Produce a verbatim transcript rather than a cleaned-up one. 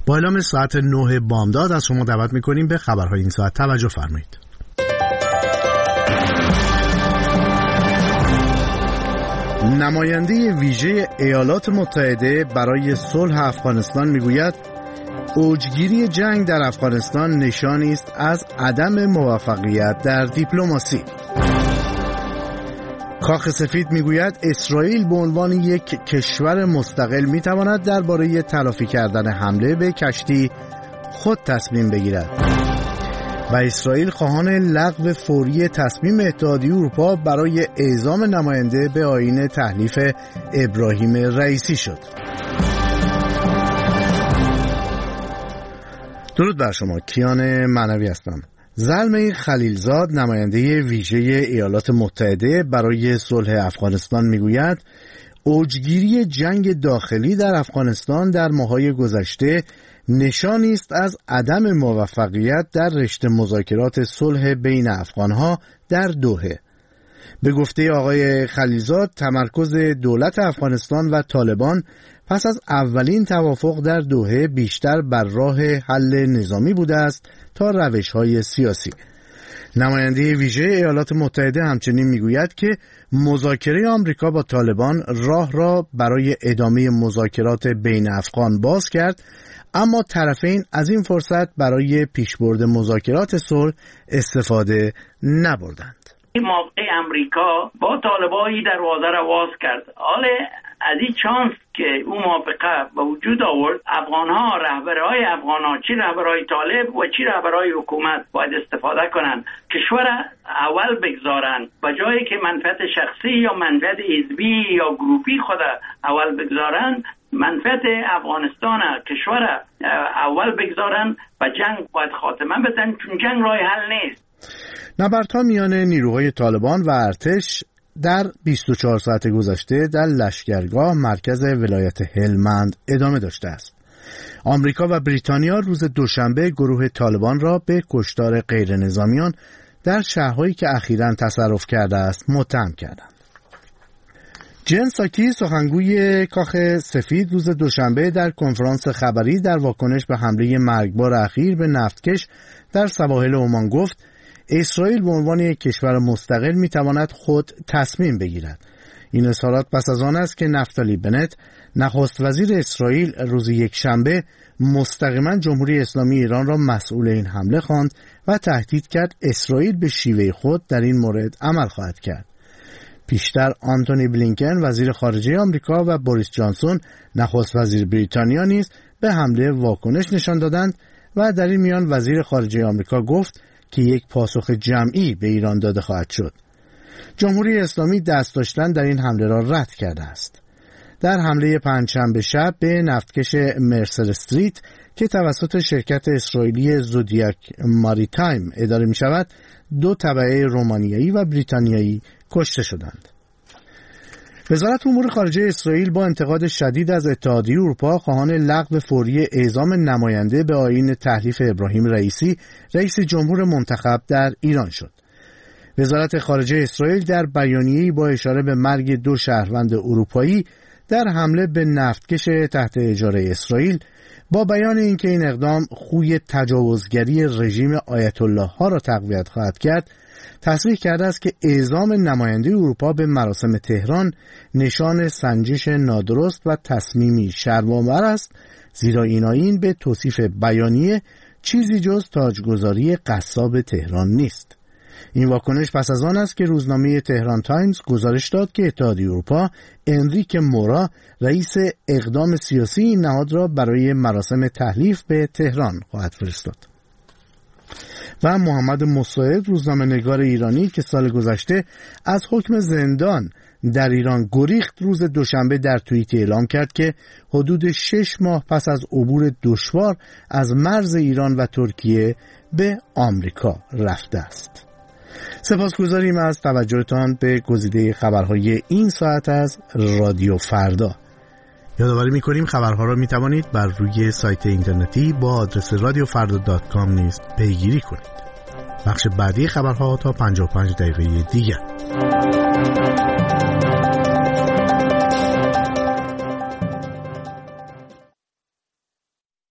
با اعلام ساعت نه بامداد از شما دعوت میکنیم به خبرهای این ساعت توجه فرمایید. نماینده ویژه ایالات متحده برای صلح افغانستان میگوید اوجگیری جنگ در افغانستان نشانی است از عدم موفقیت در دیپلماسی. کاخ سفید میگوید اسرائیل به عنوان یک کشور مستقل میتواند درباره تلافی کردن حمله به کشتی خود تصمیم بگیرد. و اسرائیل خواهان لغو فوری تصمیم اتحادیه اروپا برای اعزام نماینده به آیین تحلیف ابراهیم رئیسی شد. درود بر شما، کیان معنوی هستم. زلمه خلیلزاد نماینده ویژه ایالات متحده برای صلح افغانستان میگوید اوجگیری جنگ داخلی در افغانستان در ماه‌های گذشته نشانی است از عدم موفقیت در رشته مذاکرات صلح بین افغانها در دوحه. به گفته آقای خلیلزاد تمرکز دولت افغانستان و طالبان پس از اولین توافق در دوحه بیشتر بر راه حل نظامی بوده است تا روش‌های سیاسی. نماینده ویژه ایالات متحده همچنین میگوید که مذاکره آمریکا با طالبان راه را برای ادامه مذاکرات بین افغان باز کرد، اما طرفین از این فرصت برای پیشبرد مذاکرات صلح استفاده نبردند. این موقع امریکا با طالبانی دروازه را باز کرد. حالا از این چانس که اون موافقه به وجود آورد، افغان‌ها، رهبرهای افغان‌ها، چی رهبرهای طالب و چی رهبرهای حکومت باید استفاده کنند، کشور اول بگذارن، به جایی که منفعت شخصی یا منفعت حزبی یا گروپی خود اول بگذارن، منفعت افغانستان کشور اول بگذارن و جنگ باید خاتمه بدن، چون جنگ راه حل نیست. نبردها میان نیروهای طالبان و ارتش در بیست و چهار ساعت گذشته در لشکرگاه مرکز ولایت هلمند ادامه داشته است. آمریکا و بریتانیا روز دوشنبه گروه طالبان را به کشتار غیر نظامیان در شهرهایی که اخیراً تصرف کرده است متهم کردند. جن ساکی سخنگوی کاخ سفید روز دوشنبه در کنفرانس خبری در واکنش به حمله مرگبار اخیر به نفتکش در سواحل عمان گفت اسرائیل به عنوان یک کشور مستقل میتواند خود تصمیم بگیرد. این اظهارات پس از آن است که نفتالی بنت نخست وزیر اسرائیل روز یکشنبه مستقیما جمهوری اسلامی ایران را مسئول این حمله خواند و تهدید کرد اسرائیل به شیوه خود در این مورد عمل خواهد کرد. پیشتر آنتونی بلینکن وزیر خارجه آمریکا و بوریس جانسون نخست وزیر بریتانیا نیز به حمله واکنش نشان دادند و در این میان وزیر خارجه آمریکا گفت که یک پاسخ جمعی به ایران داده خواهد شد. جمهوری اسلامی دست داشتن در این حمله را رد کرده است. در حمله پنجشنبه شب به نفتکش مرسر استریت که توسط شرکت اسرائیلی زودیاک ماریتایم اداره می شود، دو تبعه رومانیایی و بریتانیایی کشته شدند. وزارت امور خارجه اسرائیل با انتقاد شدید از اتحادیه اروپا خواهان لغو فوری اعزام نماینده به آیین تحلیف ابراهیم رئیسی رئیس جمهور منتخب در ایران شد. وزارت خارجه اسرائیل در بیانیه‌ای با اشاره به مرگ دو شهروند اروپایی در حمله به نفتکش تحت اجاره اسرائیل با بیان اینکه این اقدام خوی تجاوزگری رژیم آیت الله ها را تقویت خواهد کرد، تصریح کرده است که اعزام نماینده اروپا به مراسم تهران نشان سنجش نادرست و تصمیمی شرم‌آور است، زیرا این آیین به توصیف بیانیه چیزی جز تاجگذاری قصاب تهران نیست. این واکنش پس از آن است که روزنامه تهران تایمز گزارش داد که اتحادیه اروپا انریک مورا رئیس اقدام سیاسی این نهاد را برای مراسم تحلیف به تهران خواهد فرستاد. و محمد مساعد روزنامه‌نگار ایرانی که سال گذشته از حکم زندان در ایران گریخت روز دوشنبه در توییتی اعلام کرد که حدود شش ماه پس از عبور دشوار از مرز ایران و ترکیه به آمریکا رفته است. سپاسگزاریم از توجهتان به گزیده خبرهای این ساعت از رادیو فردا. یادآوری می‌کنیم خبرها را می‌توانید بر روی سایت اینترنتی با آدرس رادیو فردا دات کام نیز پیگیری کنید. بخش بعدی خبرها تا پنجاه و پنج دقیقه دیگر.